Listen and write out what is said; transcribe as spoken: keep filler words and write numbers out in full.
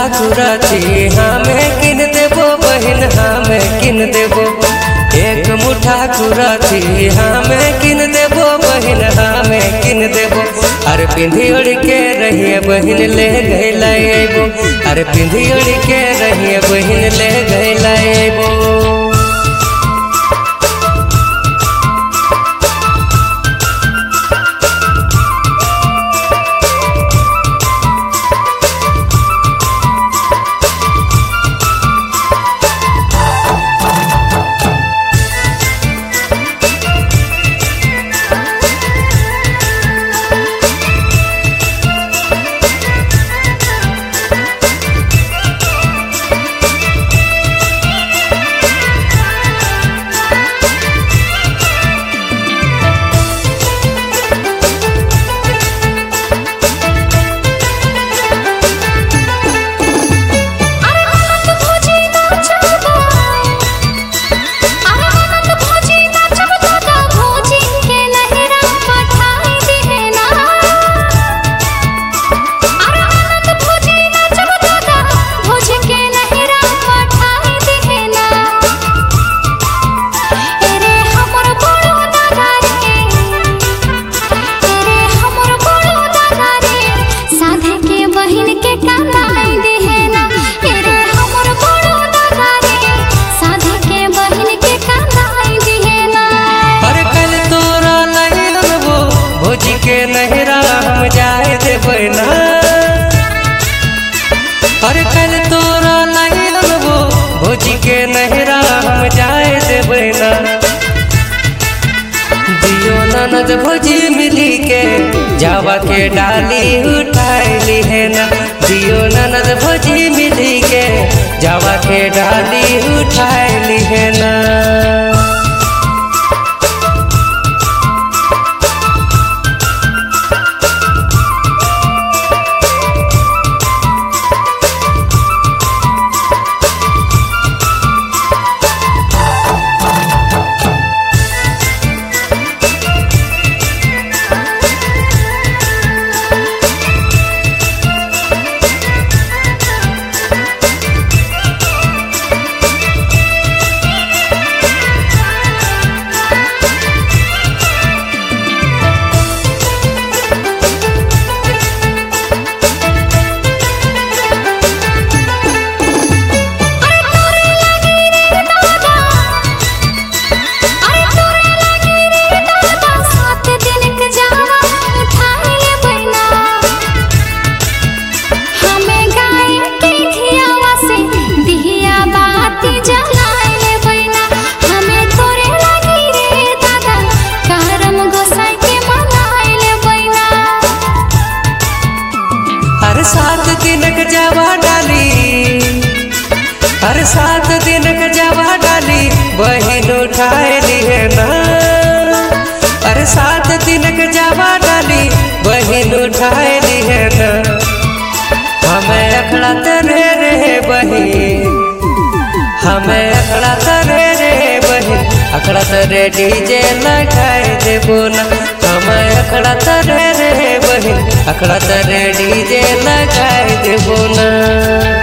ठाकुरा थी हमें किन देबो बहिन हमें किन देबो। एक मुठा कुरा थी हमें किन देबो बहिन हमें किन देबो। अरे पिंधी उड़ के रहिए बहिन ले गए लाएबो। अरे पिंधी उड़ के रहिए बहिन ले गए लाएबो। अरे कल तोरा नहीं लगबो भोजी के नहरा हम जाए देबै ना। दियो ननद भोजी मिली के जावा के डाली उठाइली है ना। दियो ननद भोजी मिली के जावा के डाली उठाइली है ना। सात दिन के जावा डाली हर सात दिन के जावा डाली बहिन उठाइली है ना। अरे सात दिन के जावा डाली बहिन उठाइली है ना। हमें अखड़ा तरे रे बहिन हमें अखड़ा तरे रे बहिन अखड़ा तरे डीजे लगाए देबो ना। हमें अखड़ा तरे रे बहिन अखड़ा तरे डीजे लगाए देबो ना।